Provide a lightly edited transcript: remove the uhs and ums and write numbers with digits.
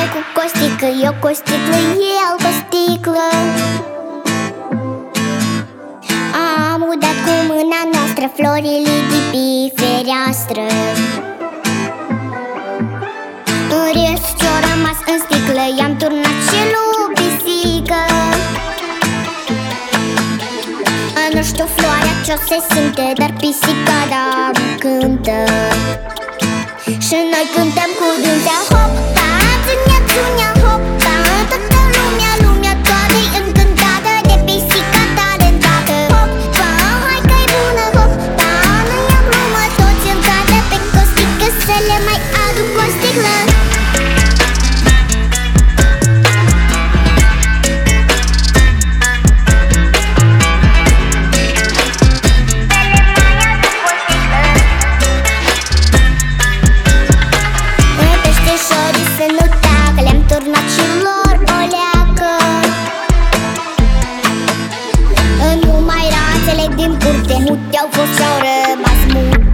cu costică, eu cu o sticlă, el cu o sticlă. Am udat cu mâna noastră florile de pe fereastră. În rest ce-o rămas în sticlă i-am turnat și lui pisică. Nu știu floarea ce-o se simte, dar pisica da cântă. Și noi cântăm cu dânsea. Hop, ta, țânia, țânia, hop, ta. Toată lumea toată-i încântată de pisica talentată. Hop, ta, hai că-i bună, hop, ta. Nu i-am glumă, toți încadă pe costică, să le mai aduc o sticlă. Din curte mute au fost și-au rămas mute.